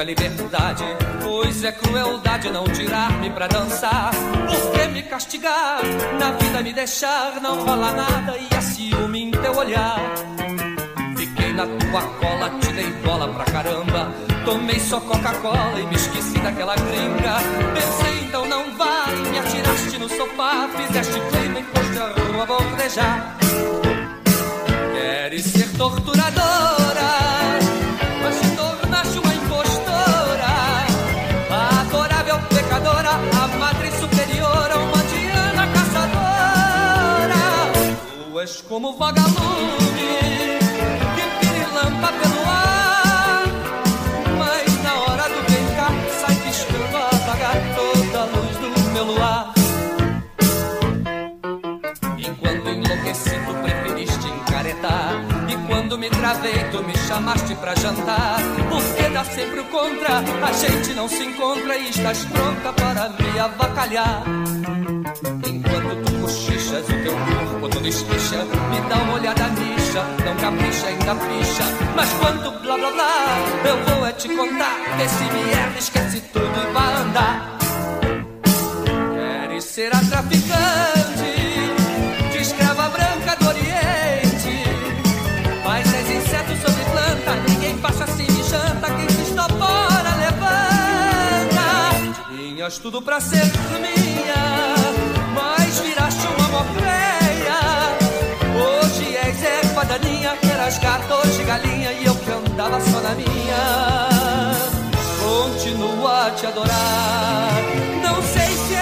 louca liberdade. Pois é crueldade não tirar-me pra dançar. Por que me castigar? Na vida me deixar, não rola nada e a ciúme em teu olhar. Fiquei na tua cola, te dei bola pra caramba. Tomei só Coca-Cola e me esqueci daquela gringa. Pensei então não vai, me atiraste no sofá. Fizeste clima e foste a rua bordejar. Queres ser torturadora, mas te tornaste uma impostora. Adorável pecadora, a madre superiora, uma diana caçadora. Tu és como vagalume que pirilampa pelo ar, mas na hora do brincar sai piscando a apagar toda a luz do meu luar. Enquanto enlouqueci tu preferiste encaretar, e quando me travei tu me chamaste pra jantar. Porque dá sempre o contra, a gente não se encontra e estás pronta para me avacalhar. Enquanto tu cochichas, o teu corpo todo esquicha, me dá uma olhada nicha, não capricha, ainda picha. Mas quando blá blá blá, eu vou te contar que esse merda esquece tudo e vai andar. Queres ser a traficante, escrava branca do Oriente, mas és inseto sobre planta, ninguém passa assim e janta, quem se estopora levanta. Tinhas tudo pra ser minha, mas viraste uma morreia. Hoje és erva daninha, que eras gato, hoje galinha, e eu que andava só na minha. Continuo a te adorar, não sei se